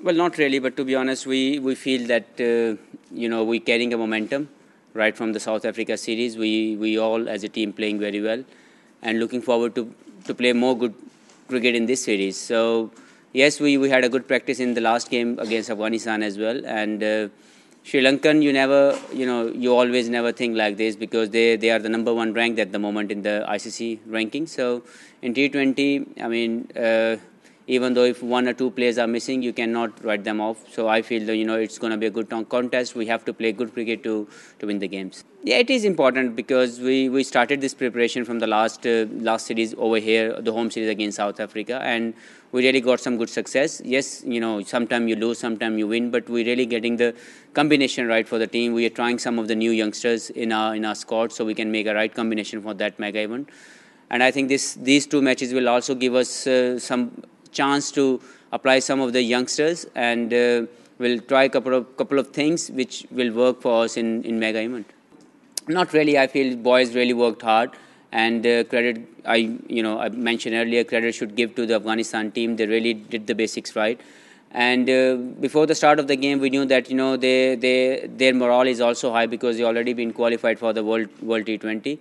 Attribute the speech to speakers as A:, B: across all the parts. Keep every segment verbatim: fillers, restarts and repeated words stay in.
A: Well, not really, but to be honest, we, we feel that, uh, you know, we're carrying a momentum right from the South Africa series. We, we all, as a team, playing very well and looking forward to, to play more good cricket in this series. So, yes, we, we had a good practice in the last game against Afghanistan as well. And uh, Sri Lankan, you never, you know, you always never think like this because they, they are the number one ranked at the moment in the I C C ranking. So, in T twenty, I mean, uh, even though if one or two players are missing, you cannot write them off. So I feel that, you know, it's going to be a good contest. We have to play good cricket to, to win the games. Yeah, it is important because we, we started this preparation from the last uh, last series over here, the home series against South Africa, and we really got some good success. Yes, you know, sometimes you lose, sometimes you win, but we're really getting the combination right for the team. We are trying some of the new youngsters in our in our squad so we can make a right combination for that mega event. And I think this these two matches will also give us uh, some chance to apply some of the youngsters, and uh, we'll try a couple of couple of things which will work for us in, in mega event. Not really. I feel boys really worked hard, and uh, credit I you know I mentioned earlier, credit should give to the Afghanistan team. They really did the basics right. And uh, before the start of the game, we knew that you know they, they their morale is also high because they already been qualified for the World World T twenty.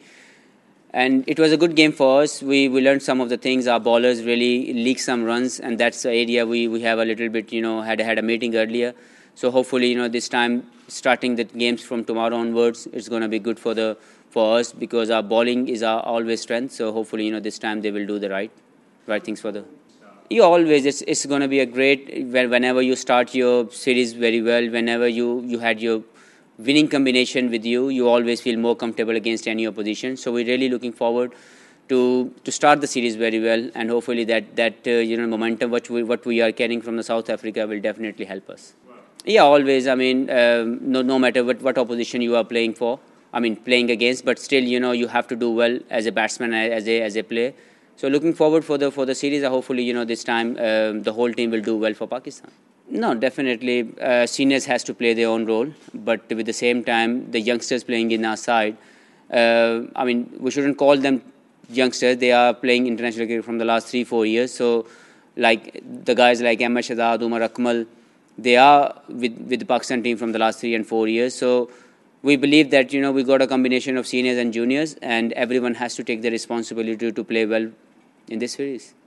A: And it was a good game for us. We we learned some of the things. Our bowlers really leaked some runs, and that's the area we, we have a little bit, you know, had had a meeting earlier. So hopefully, you know, this time starting the games from tomorrow onwards, it's going to be good for the for us because our bowling is our always strength. So hopefully, you know, this time they will do the right right things for the. You always it's it's going to be a great whenever you start your series very well. Whenever you you had your winning combination with you, you always feel more comfortable against any opposition. So we're really looking forward to to start the series very well, and hopefully that that uh, you know momentum what we what we are carrying from the South Africa will definitely help us. Wow. Yeah, always. I mean, um, no no matter what what opposition you are playing for, I mean playing against, but still you know you have to do well as a batsman, as a as a player. So looking forward for the for the series. Hopefully you know this time um, the whole team will do well for Pakistan. No, definitely. Uh, seniors has to play their own role, but with the same time, the youngsters playing in our side. Uh, I mean, we shouldn't call them youngsters. They are playing international cricket from the last three, four years. So, like the guys like Ahmed Shahzad, Umar Akmal, they are with with the Pakistan team from the last three and four years. So, we believe that you know we got a combination of seniors and juniors, and everyone has to take the responsibility to play well in this series.